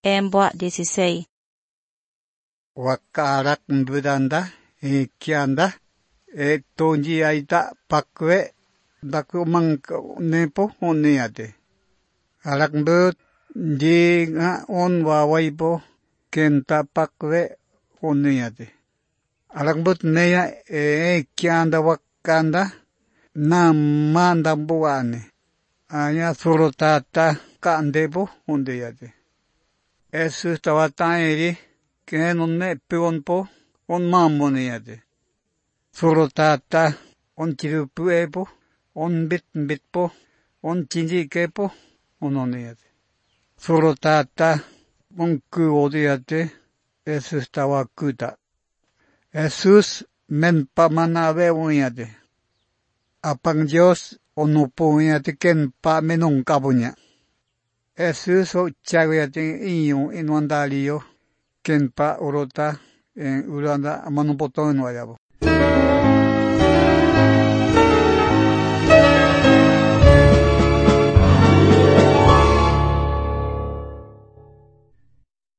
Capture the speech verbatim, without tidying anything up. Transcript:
Emboa dieciséis. Wakarak mbudanda, e kianda, e tonji aita pakwe, daku mang nepo oniate. Arak mbud, di nga on wawaipo, kenta pakwe oniate. Arak mbud neya e kianda wakanda, na manda buane. Anya surutata kandepo oniate. Esu tawatairi, que non me peonpo, on mamoniate. Surutata, on tirupuepo, on bit bitpo, on tinjikepo, on oniate. Surutata, on kuodiate, esus tawakuta. Esus men pamanave uniate. Apang Dios, onupuñate ken pa menon kabuña. Esus o chaguate iño inuandalio, ken pa urota en uranda manupotón no